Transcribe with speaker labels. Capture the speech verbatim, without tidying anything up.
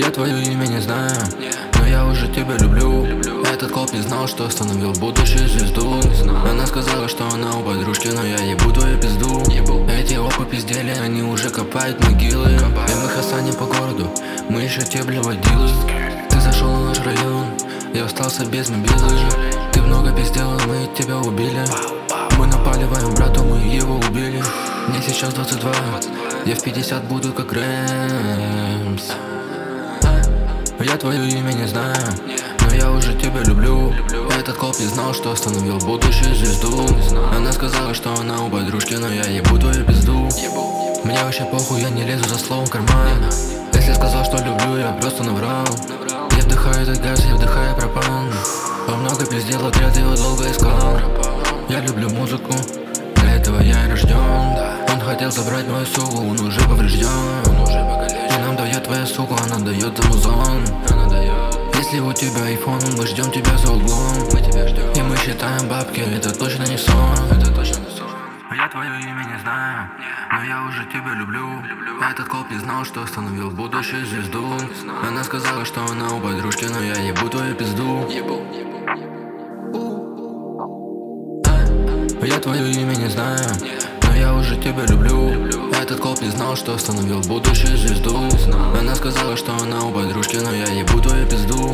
Speaker 1: Я твое имя не знаю, но я уже тебя люблю. Этот клоп не знал, что остановил будущую звезду. Она сказала, что она у подружки, но я ебу твою пизду. Эти опы пиздели, они уже копают могилы. И мы хасаним по городу, мы еще те бля водилы. Ты зашел на наш район, я остался без мобилы. Ты много пиздел, мы тебя убили. Мы напаливаем брату, мы его убили. Мне сейчас двадцать два, я в пятьдесят буду как Рэмс. Я твое имя не знаю, но я уже тебя люблю. Этот клоп не знал, что остановил будущую звезду. Она сказала, что она у подружки, но я ебу твою пизду. Мне вообще похуй, я не лезу за словом в карман. Если сказал, что люблю, я просто наврал. Я вдыхаю этот газ, я вдыхаю пропан. По много пиздел отряд, его долго искал. Я люблю музыку, для этого я и рожден. Он хотел забрать мою суку, он уже поврежден. И нам дает твоя сука, она дает за музон. Если у тебя айфон, мы ждем тебя за углом. И мы считаем бабки, это точно не сон. Я твое имя не знаю, но я уже тебя люблю. Этот клоп не знал, что остановил будущую звезду. Она сказала, что она у подружки, но я ебу твою пизду. Я твое имя не знаю, но я уже тебя люблю. Этот клоп не знал, что остановил будущую звезду. Она сказала, что она у подружки, но я ебу твою пизду.